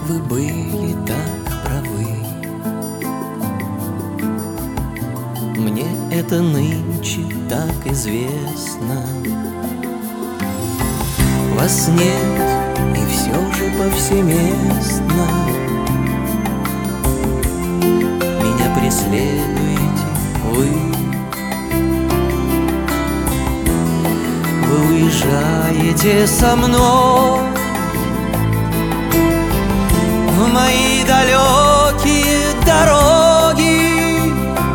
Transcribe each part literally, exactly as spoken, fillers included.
вы были так правы. Мне это нынче так известно. Вас нет, и все же повсеместно меня преследуете вы. Вы уезжаете со мной в мои далекие дороги.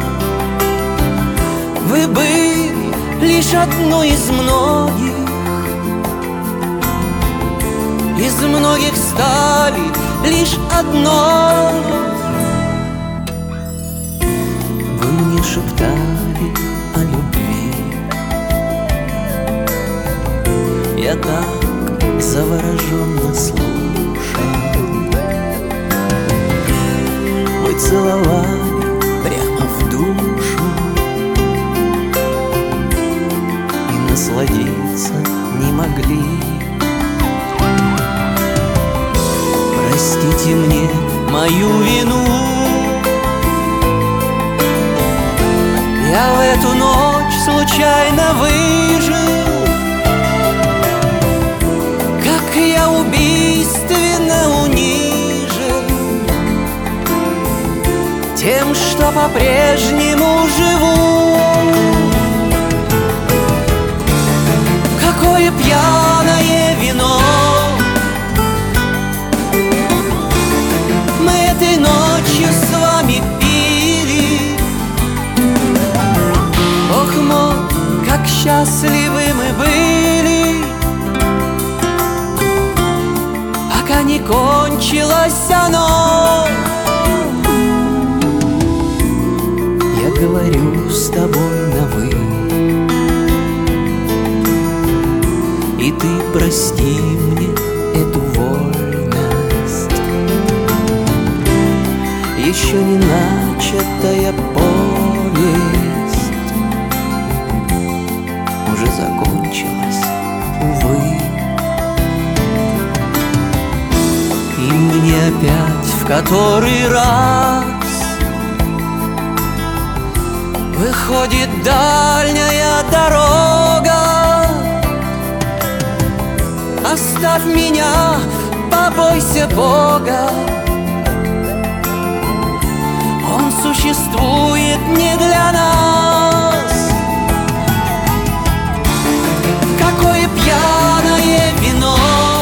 Вы были лишь одной из многих, из многих стали лишь одной. Вы мне шептали о любви, я так завороженно слушал. Вы целовали прямо в душу, и насладиться не могли. Простите мне мою вину, я в эту ночь случайно выжил. Как я убийственно унижен тем, что по-прежнему живу. Какое пьяное вино мы этой ночью с вами пили. Ох мой, как счастливы мы были, пока не кончилось оно. Я говорю с тобой на «вы», и ты прости мне эту вольность. Еще не начатая повесть уже закончилась, увы. И мне опять в который раз выходит дальняя дорога. Оставь меня, побойся Бога, Он существует не для нас. Какое пьяное вино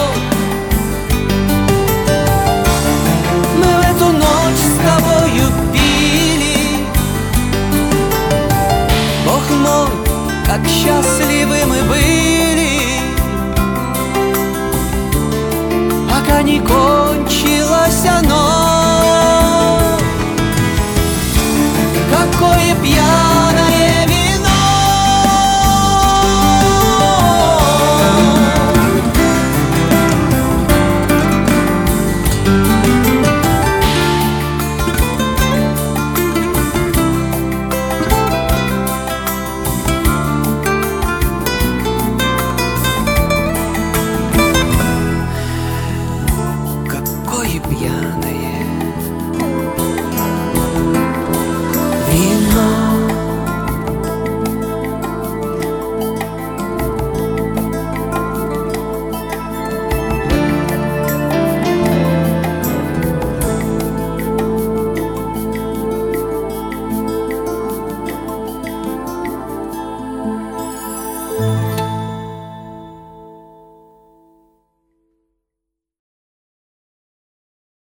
мы в эту ночь с тобою пили. Бог мой, как счастливы мы были, пока не кончилось оно. Какое пьяное вино Какое пьяное